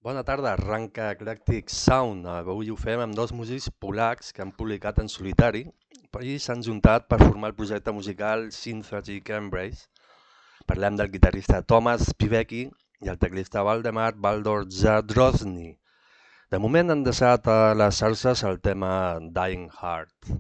Bona tarda, arranca Eclectic Sound. Avui ho fem amb dos músics polacs que han publicat en solitari i s'han juntat per formar el projecte musical Synthetic Embrace. Parlem del guitarrista Tomasz Piwecki i el teclista Waldemar Baldor Zadrozny. De moment han deixat a les salses el tema Dying Heart.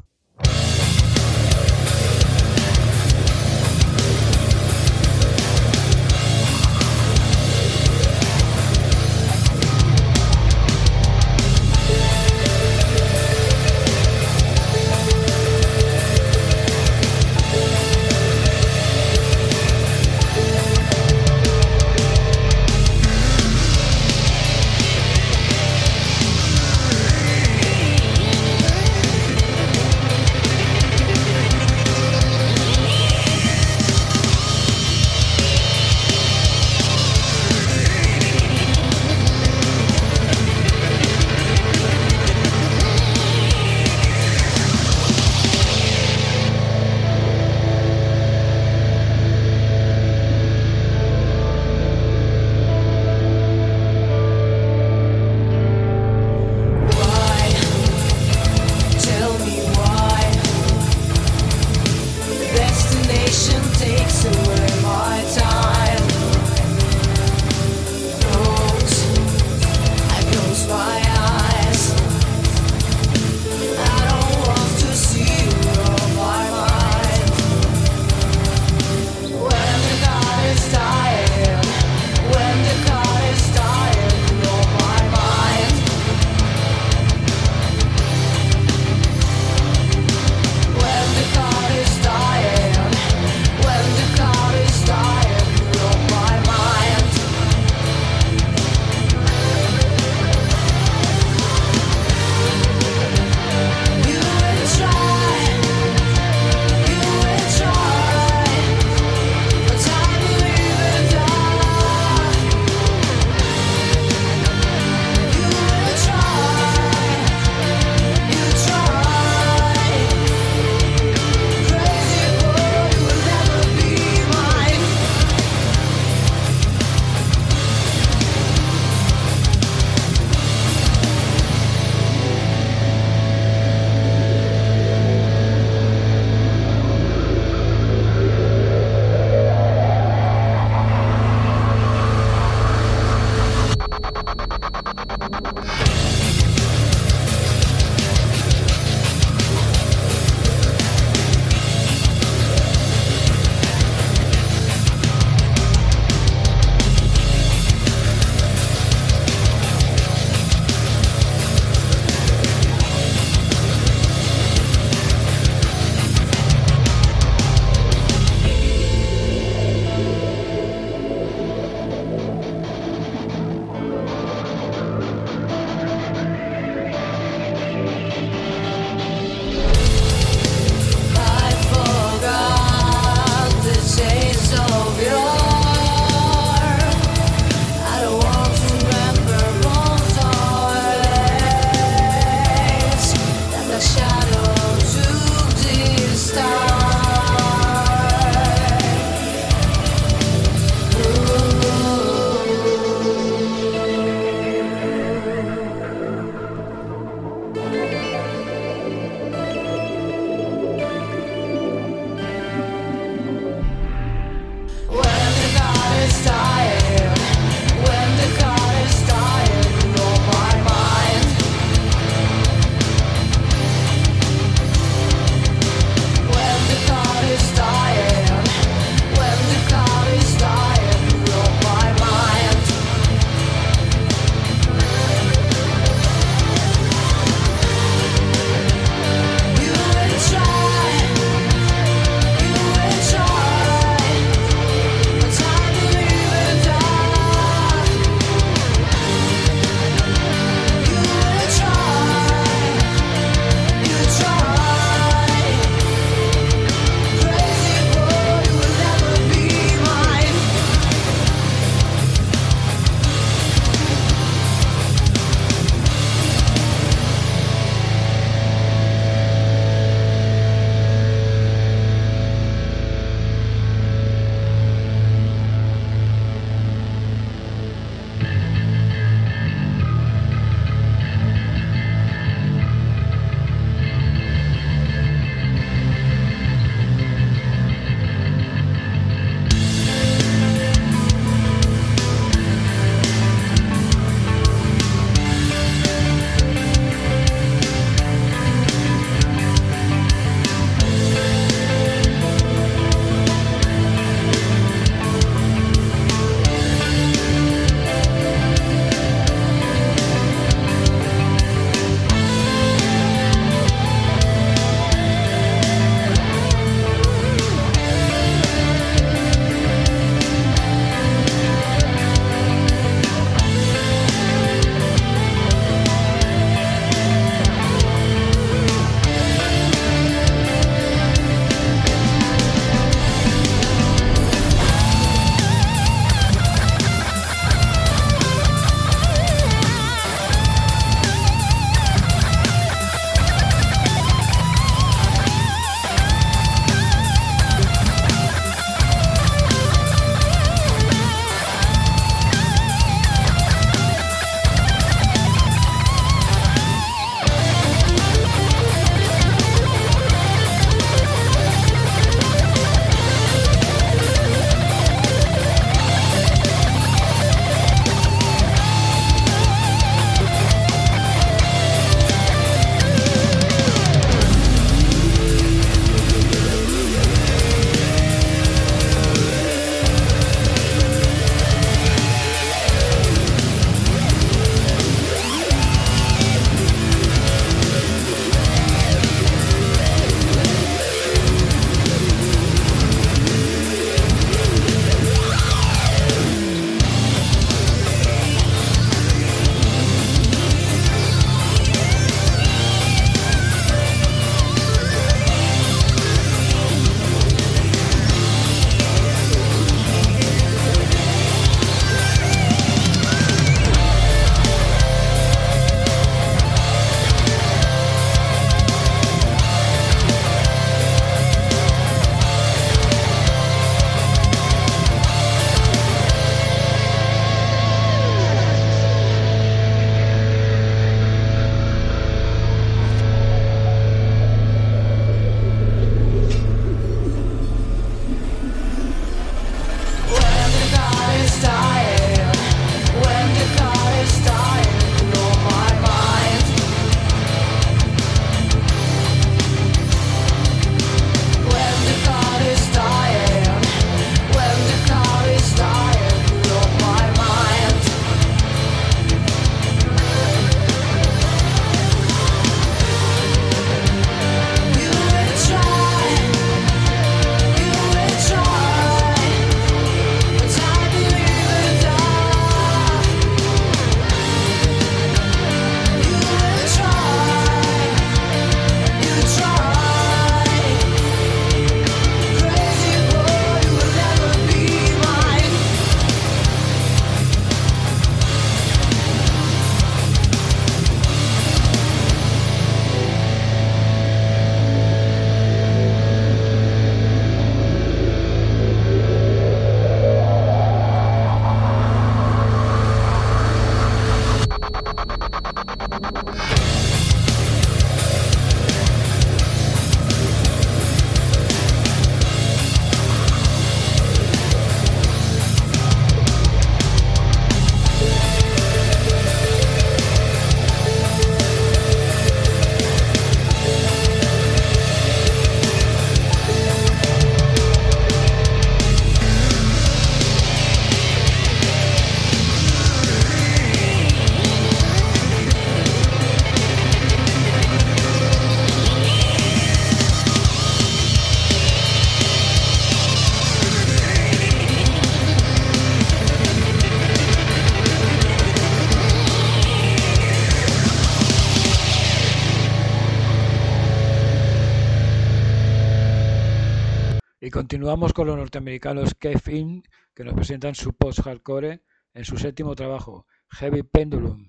continuamos con los norteamericanos Cave In, que nos presentan su post-hardcore en su séptimo trabajo, Heavy Pendulum.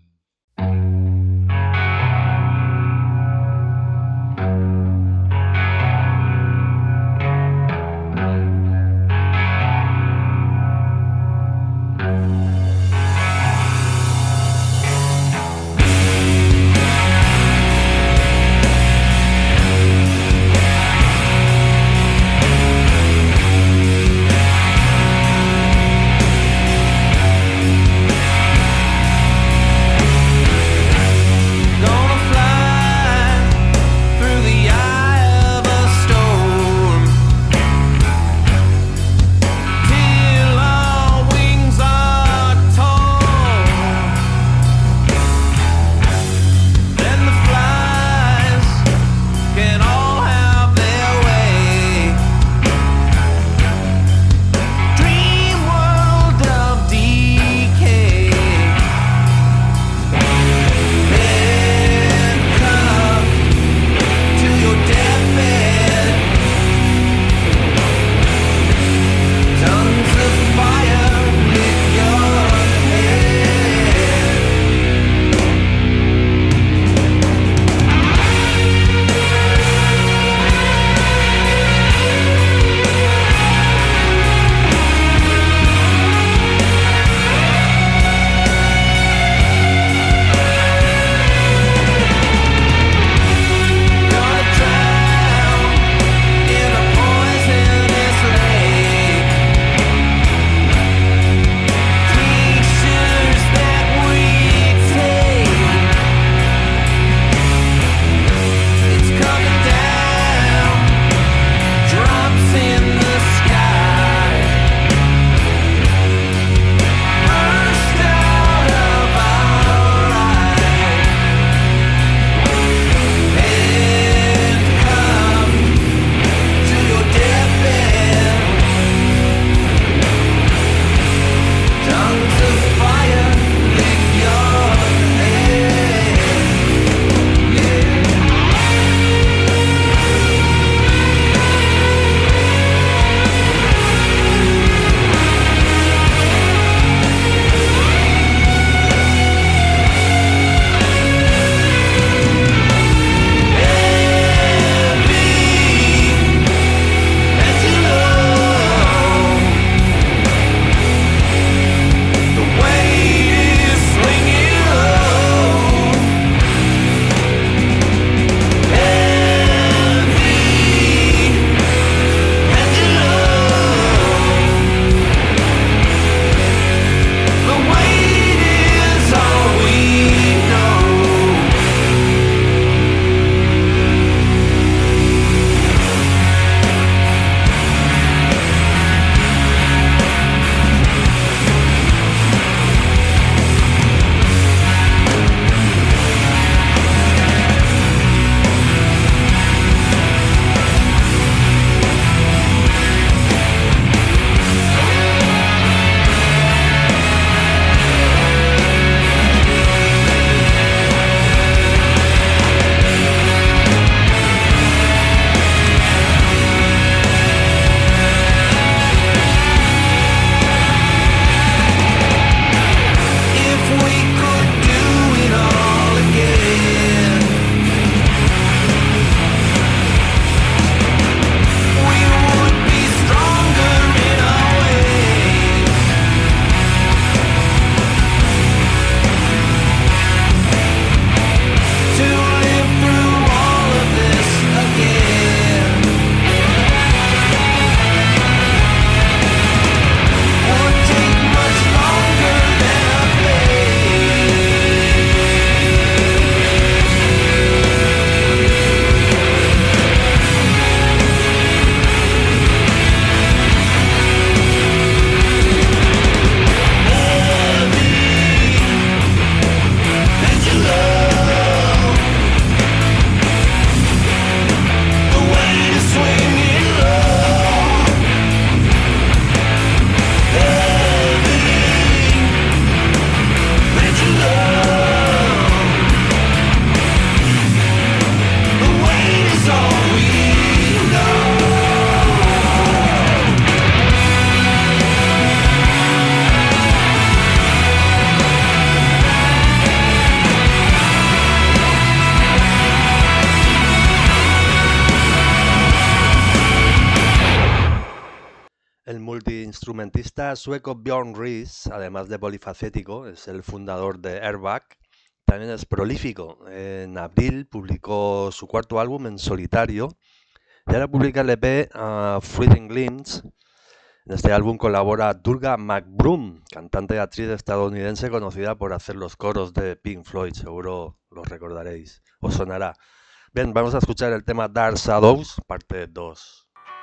instrumentista sueco Björn Ries, además de polifacético, es el fundador de Airbag, también es prolífico. En abril publicó su cuarto álbum en solitario y ahora publica el EP Fleeting Glimpse. En este álbum colabora Durga McBroom, cantante y actriz estadounidense conocida por hacer los coros de Pink Floyd, seguro los recordaréis, os sonará. Bien, vamos a escuchar el tema Dark Shadows, parte 2.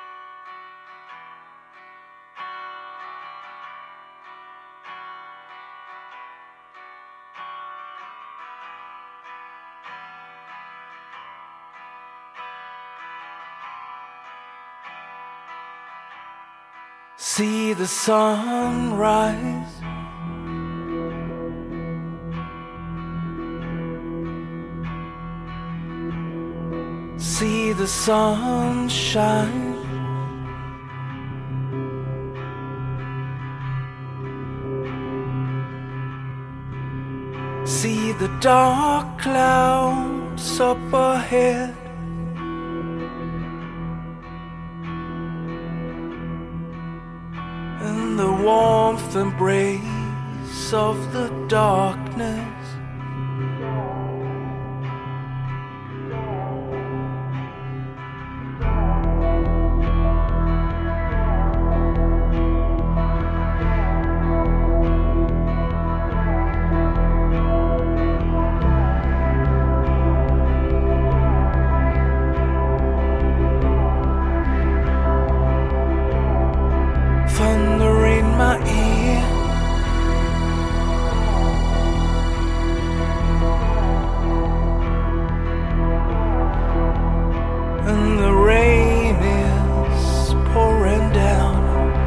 See the sunrise, see the sunshine, see the dark clouds up ahead. The warmth embrace of the darkness. Thunder in my ear, and the rain is pouring down.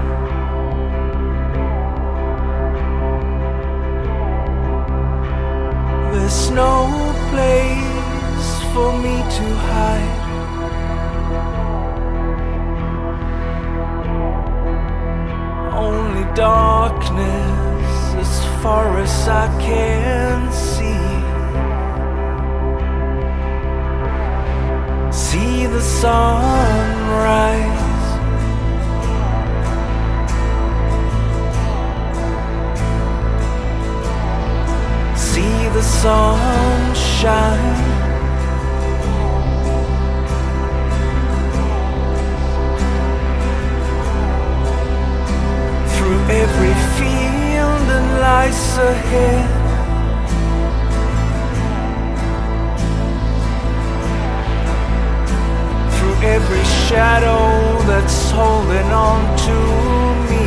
There's no place for me to hide. Only darkness as far as I can see. See the sunrise, see the sunshine. Every field that lies ahead, through every shadow that's holding on to me.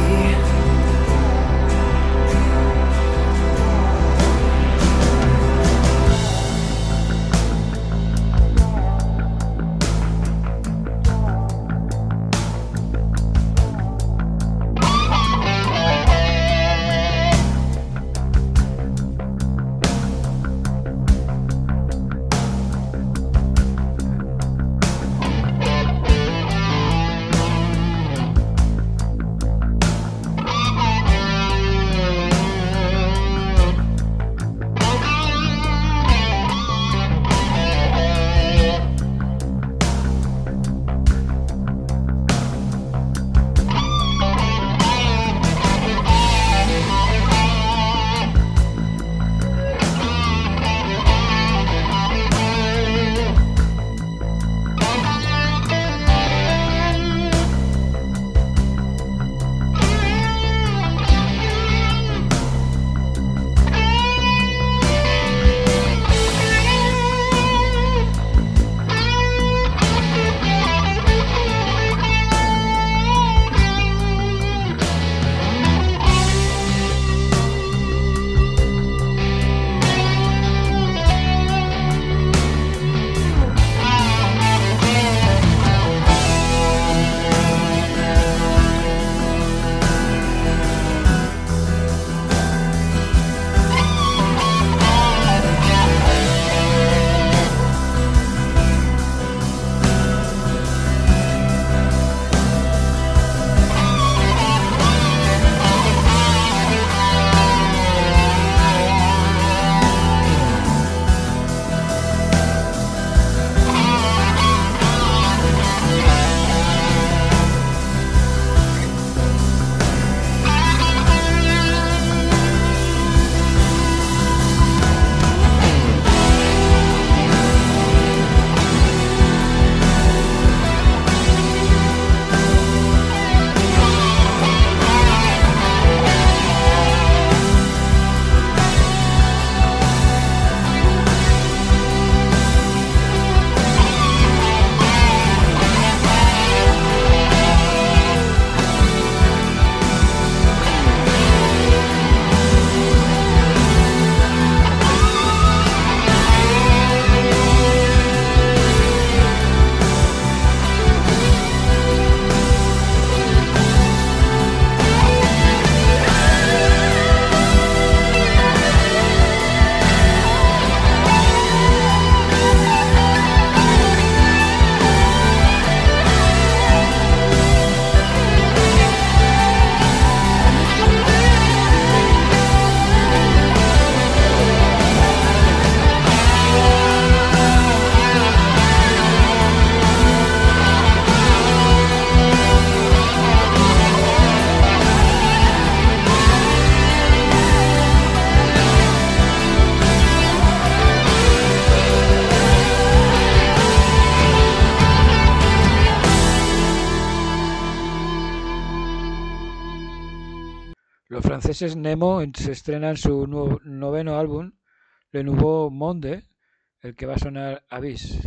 franceses Nemo se estrenan su noveno álbum, Le Nouveau Monde, el que va a sonar Abyss.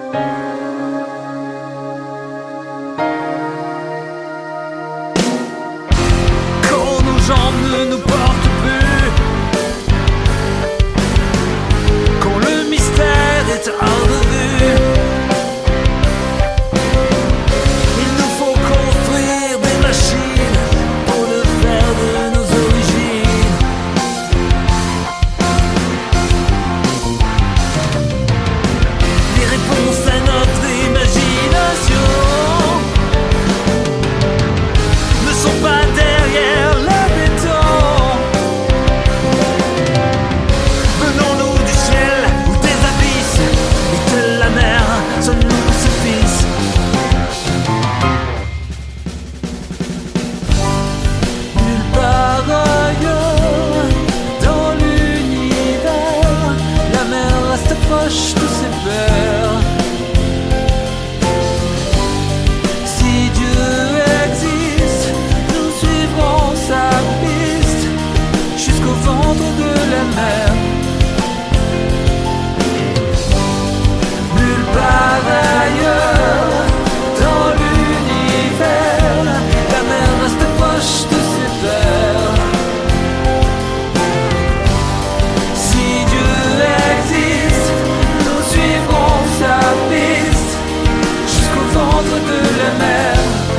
Quand nos jambes ne nous portent plus, quand le mystère est hors de vue, il nous faut construire des machines pour le faire de nos origines. Les réponses à notre imagination ne sont pas derrière le béton. Venons-nous du ciel ou des abysses, et que la mer soit nous suffise. Nulle part ailleurs dans l'univers, la mer reste proche de ses pères. Si Dieu existe, nous suivrons sa piste jusqu'au ventre de la mer. Nulle part ailleurs dans l'univers, la mer reste proche de ses pères. Si Dieu existe, nous suivrons sa piste jusqu'au ventre de la mer.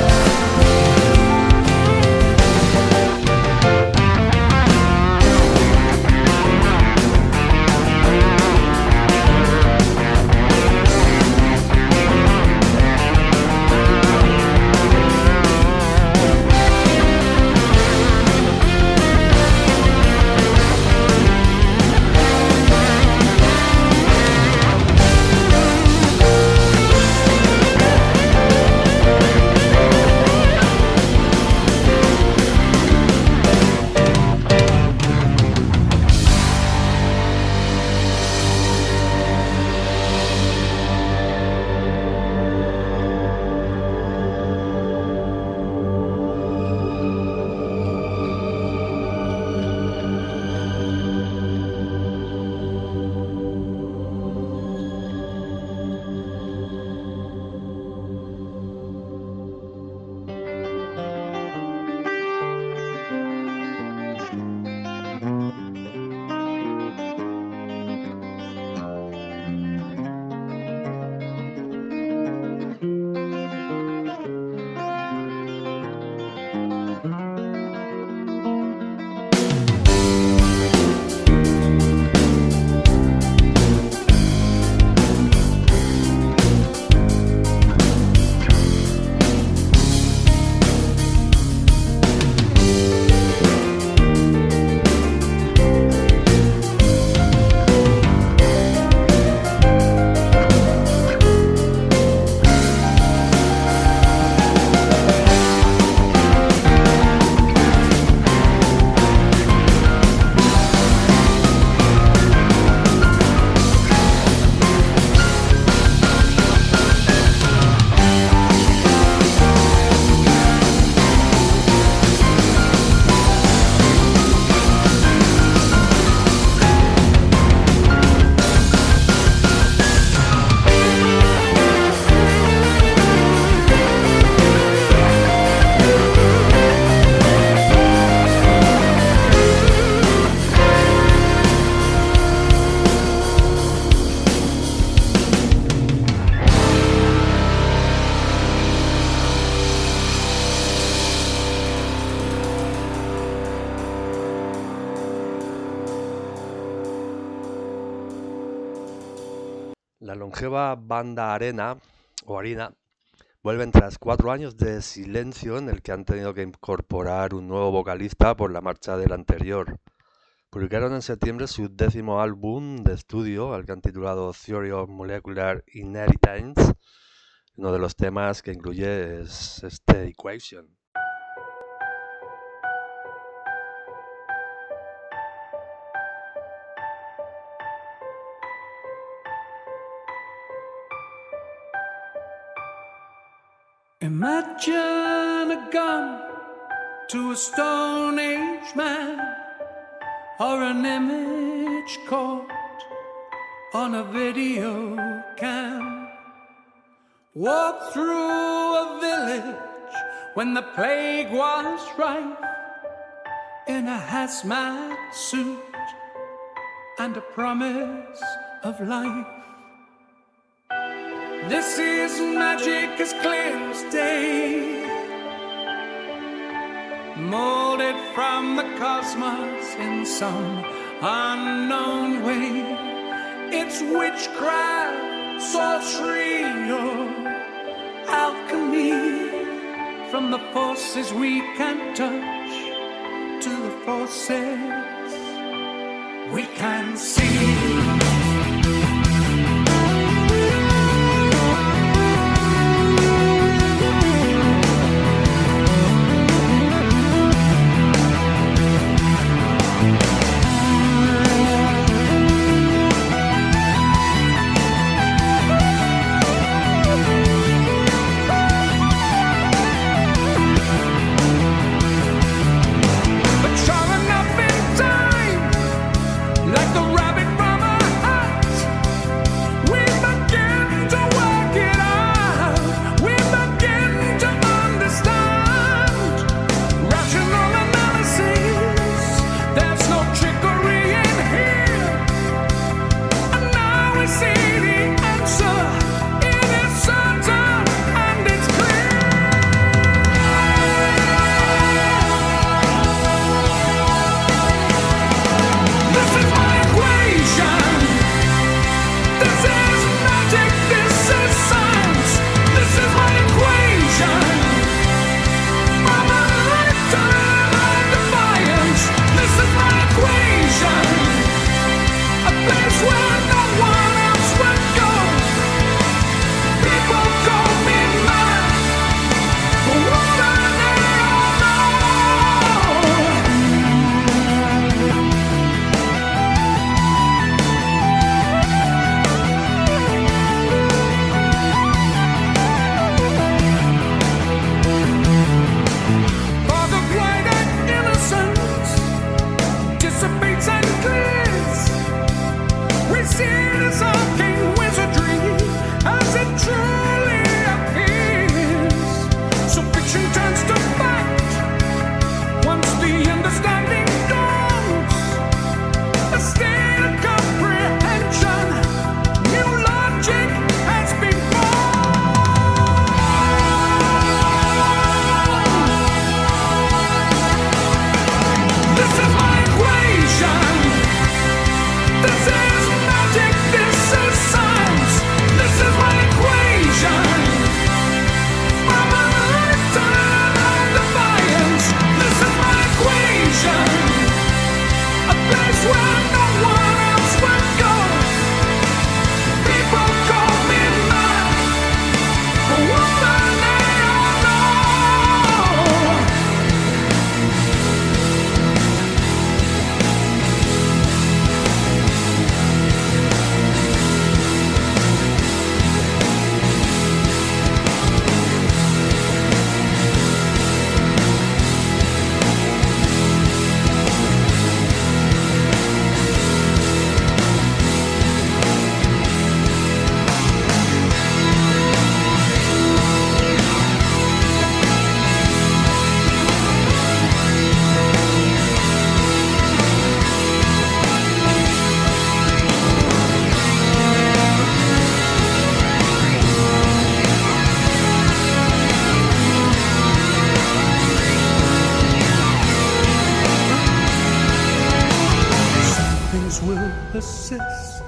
La longeva banda Arena, o Harina, vuelven tras 4 años de silencio en el que han tenido que incorporar un nuevo vocalista por la marcha del anterior. Publicaron en septiembre su 10º álbum de estudio, al que han titulado Theory of Molecular Inheritance. Uno de los temas que incluye es este Equation. Imagine a gun to a Stone Age man, or an image caught on a video cam. Walked through a village when the plague was rife, in a hazmat suit and a promise of life. This is magic as clear as day, molded from the cosmos in some unknown way. It's witchcraft, sorcery, or alchemy, from the forces we can't touch to the forces we can see. persist,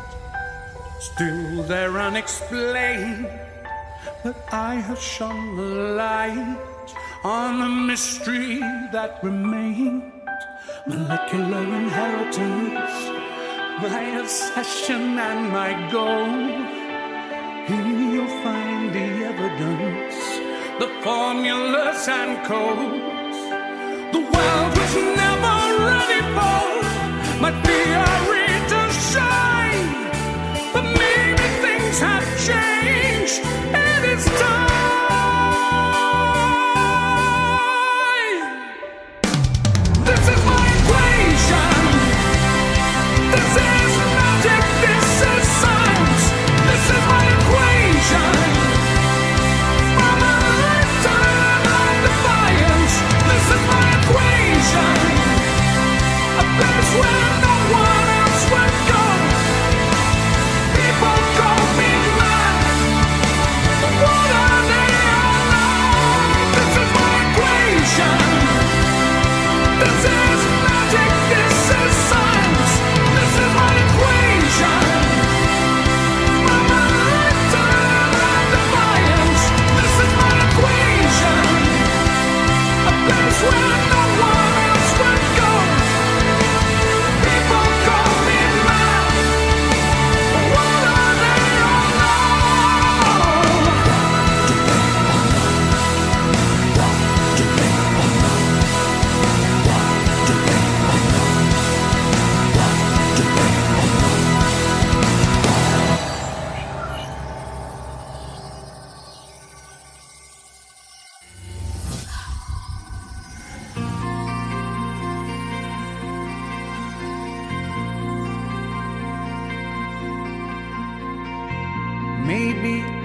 still they're unexplained. But I have shone the light on the mystery that remained. Molecular inheritance, my obsession and my goal. Here you'll find the evidence, the formulas and codes. The world was never ready for my theory to shine, but maybe things have changed and it's time. This is my equation. This is magic. This is science. This is my equation.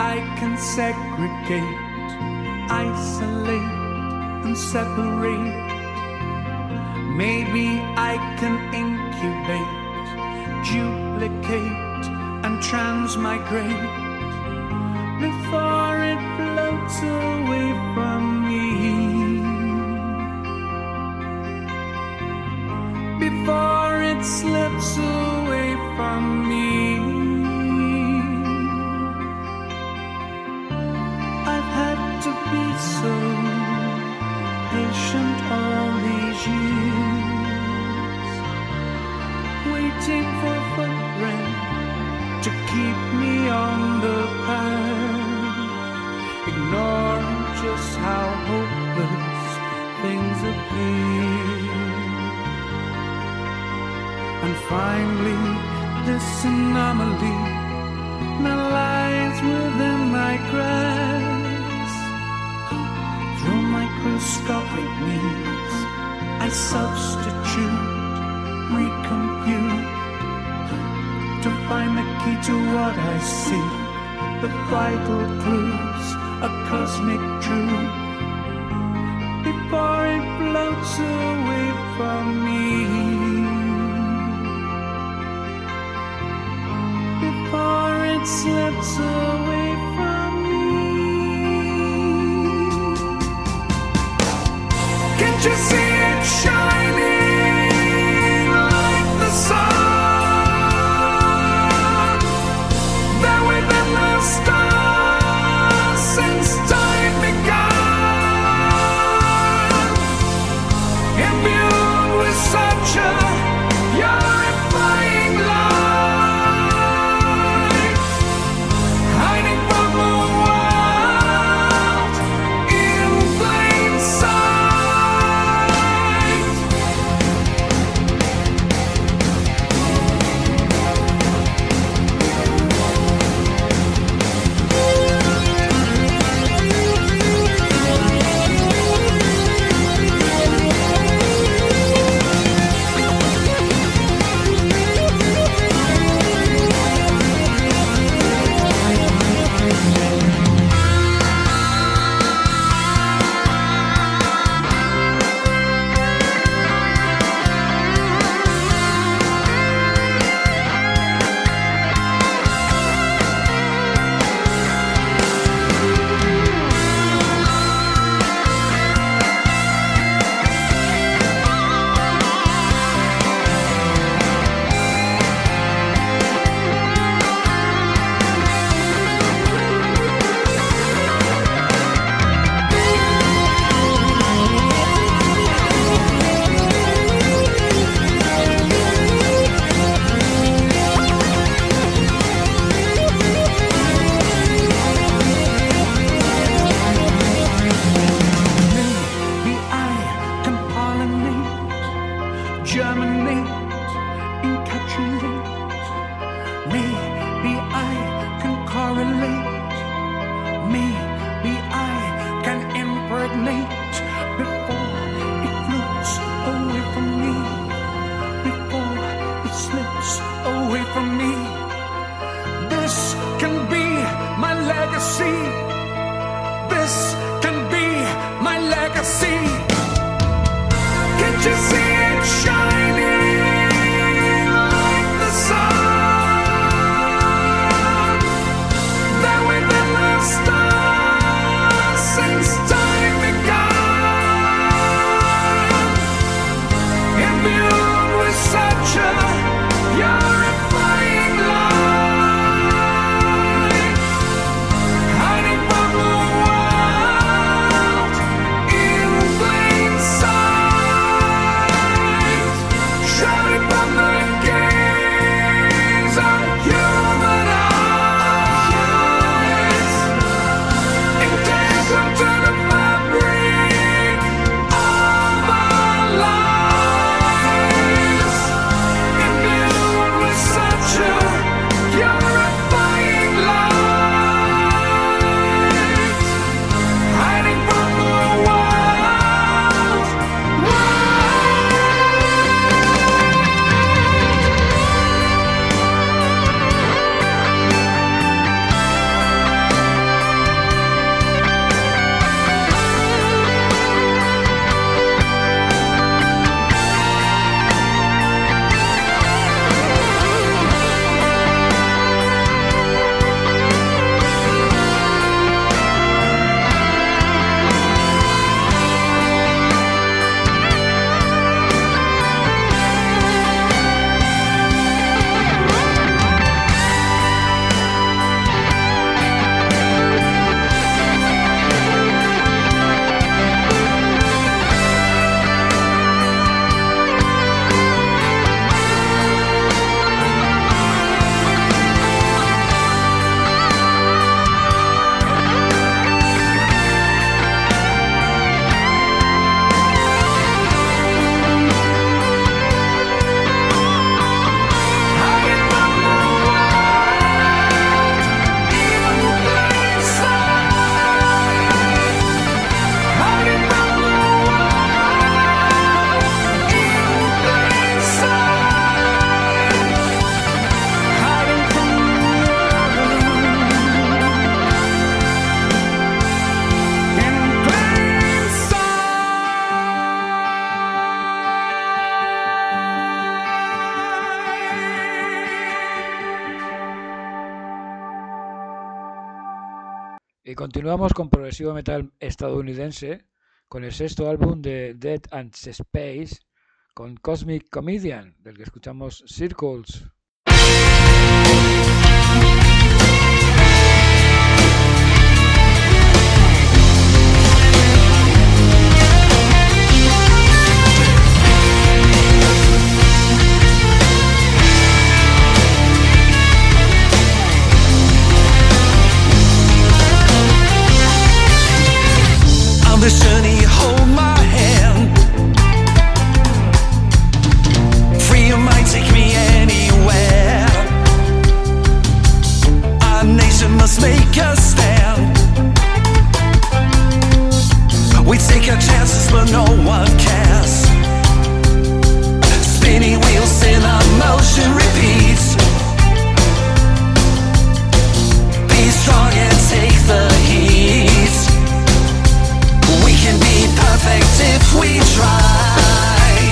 I can segregate, isolate and separate. Maybe I can incubate, duplicate and transmigrate before it floats away from me. Before it slips away from me. I've had to be so patient all these years, waiting for a footprint to keep me on the path, ignoring just how hopeless things appear. And finally, this anomaly now lies within my grasp. Through microscopic means, I substitute, recompute, to find the key to what I see, the vital clues, a cosmic truth, before it floats away from me. Before it slips away from me. Can't you see it shining like the sun? There within the stars since time began, imbued with such a purifying light, hiding from the world in plain sight. Maybe I can pollinate, germinate, encapsulate. Maybe I can correlate. Maybe I can impregnate before it floats away from me. Before it slips away from me. This can be my legacy. This can be my legacy. Can't you see it shining like the sun? There within the stars since time began, imbued with such a purifying light, hiding from the world in plain continuamos con progresivo metal estadounidense, con el sexto álbum de Dead and Space, con Cosmic Comedian, del que escuchamos Circles. On this journey, hold my hand. Free your mind, take me anywhere. Our nation must make a stand. We take our chances, but no one cares. Spinning wheels in our motion repeats. Be strong and take the heat. We can be perfect if we try.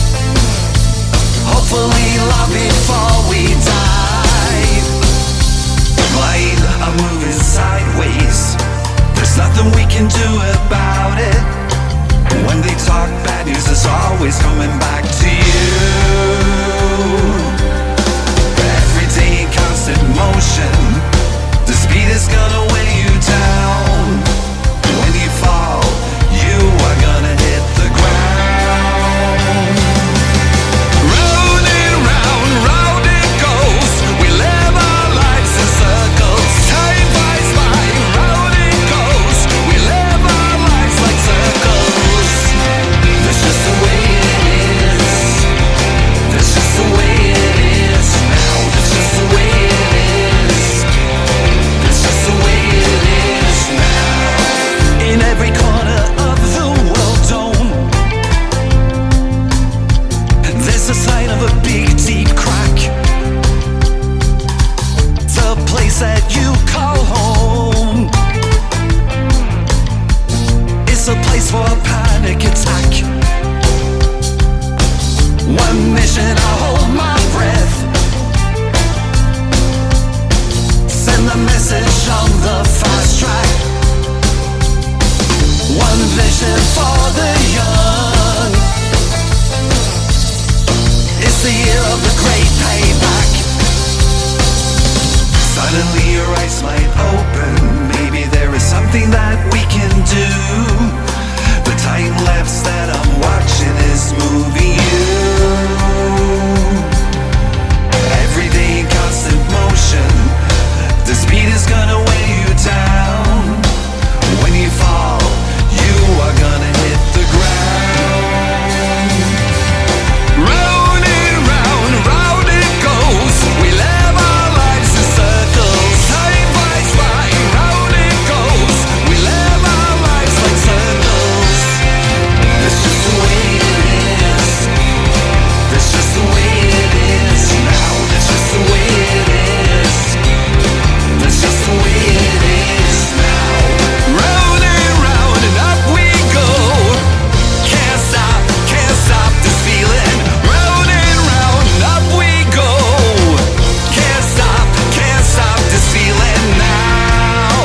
Hopefully long before we die. Glide, I'm moving sideways. There's nothing we can do about it. When they talk bad news, it's always coming back to you. Every day in constant motion. The speed is gonna weigh you down. When you fall, you are gonna hit the ground. Round and round, round it goes. We live our lives in circles. Time flies by, round it goes. We live our lives like circles. That's just the way it is. That's just the way it is now. That's just the way it is. That's just the way it is now. In every corner of the world dome, there's a sign of a big deep crack. The place that you call home. It's a place for a panic attack. One mission, I'll hold my breath. Send the message on the fast track. One vision for the young. It's the year of the great payback. Suddenly your eyes might open. Maybe there is something that we can do. The time lapse that I'm watching is moving you. Every day in constant motion. The speed is gonna weigh you down. When you fall, you are gonna hit the ground. Round and round, round it goes. We live our lives in circles. Time flies by, round it goes. We live our lives like circles. That's just the way it is. That's just the way it is now. That's just the way it is. That's just the way it is now. Round and round and up we go. Can't stop this feeling. Round and round and up we go. Can't stop this feeling now.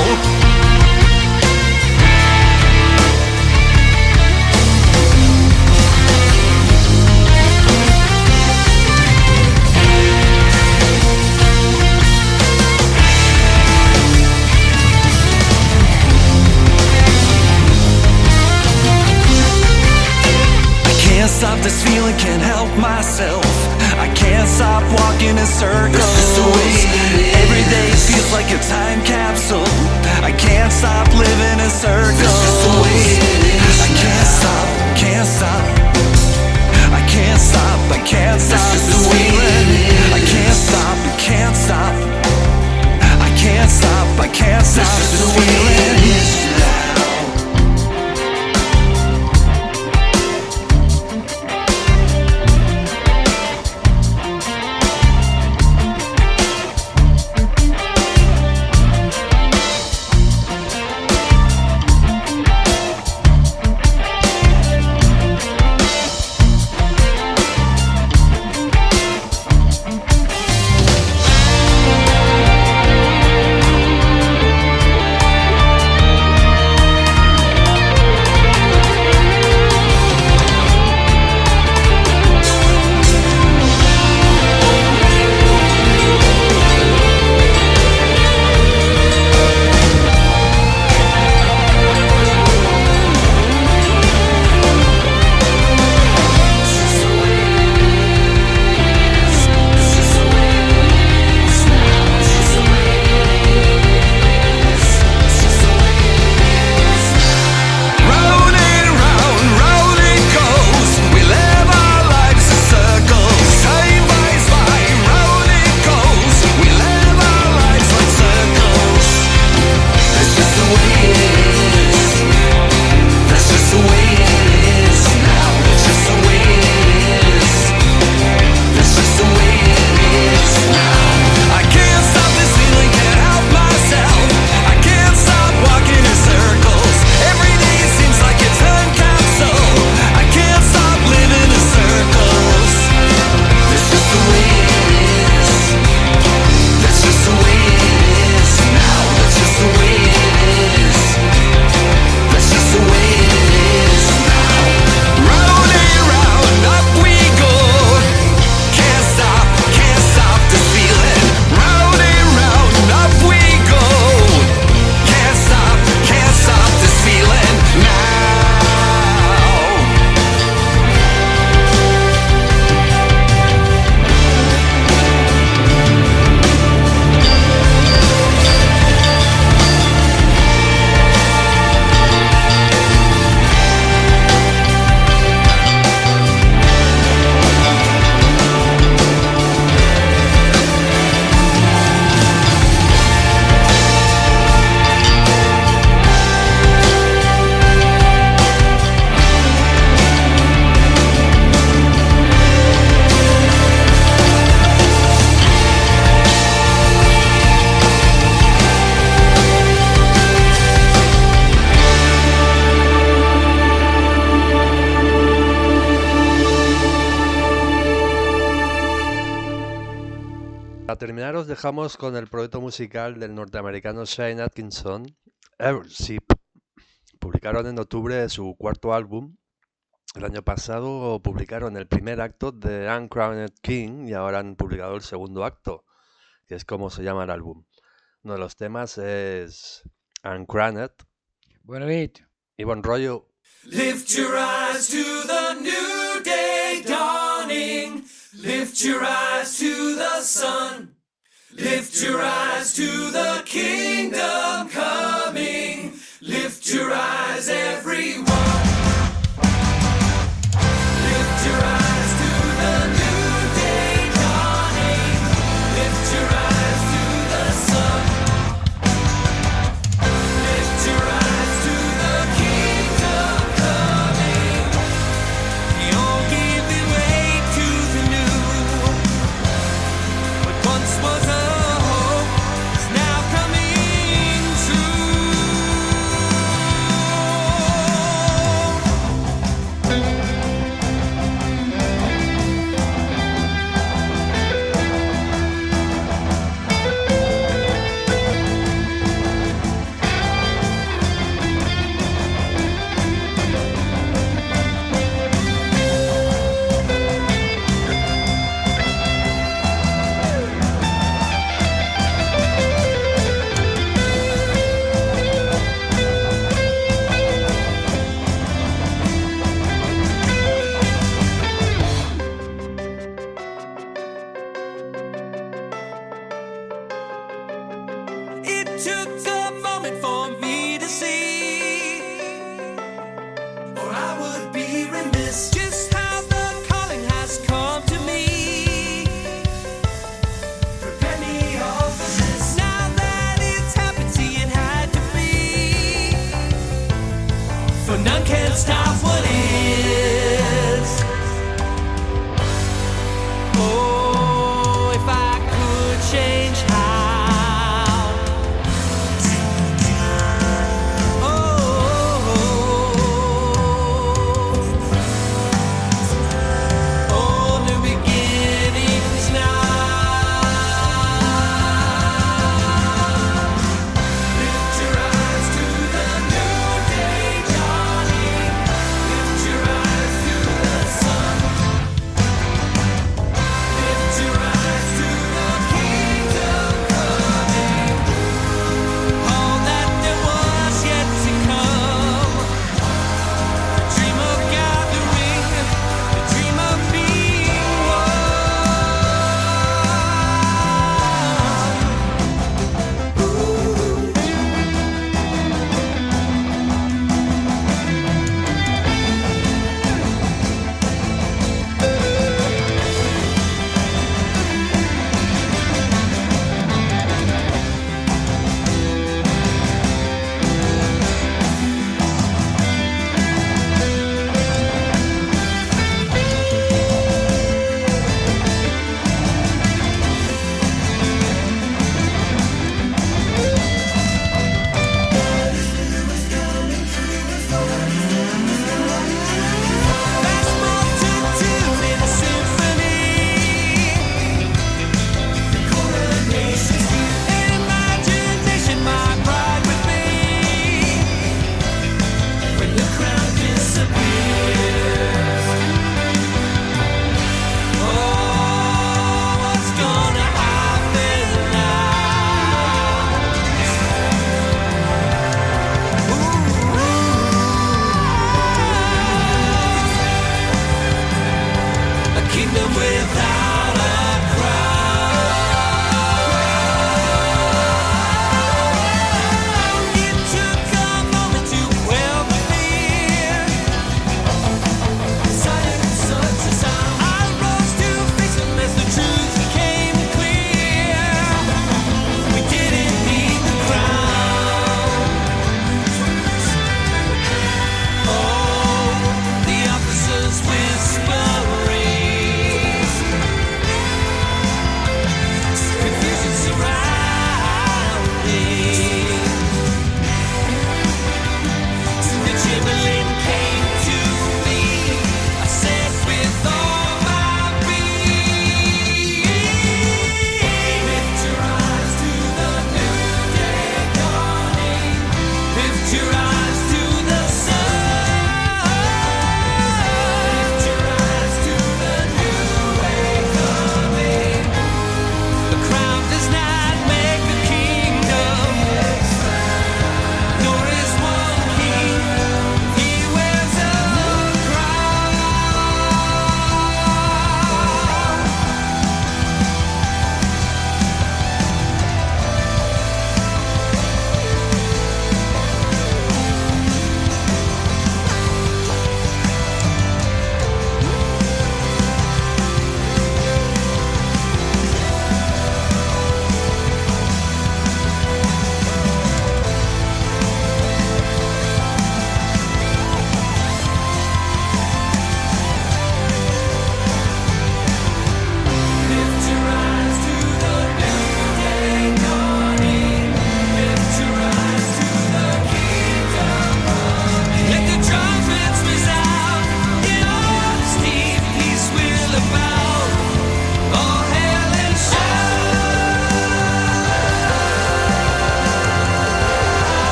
I can't stop this feeling, can't help myself. I can't stop walking in circles. Every day feels like a time capsule. I can't stop living in circles. I can't stop, can't stop. I can't stop, I can't stop this feeling. I can't stop, I can't stop. I can't stop, I can't stop this feeling. Para terminar os dejamos con el proyecto musical del norteamericano Shane Atkinson, Airship. Publicaron en octubre su cuarto álbum. El año pasado publicaron el primer acto de Uncrowned King y ahora han publicado el segundo acto, que es como se llama el álbum. Uno de los temas es Uncrowned. Buena nit. Y buen rollo. Lift your eyes to the new day dawning. Lift your eyes to the sun. Lift your eyes to the kingdom coming.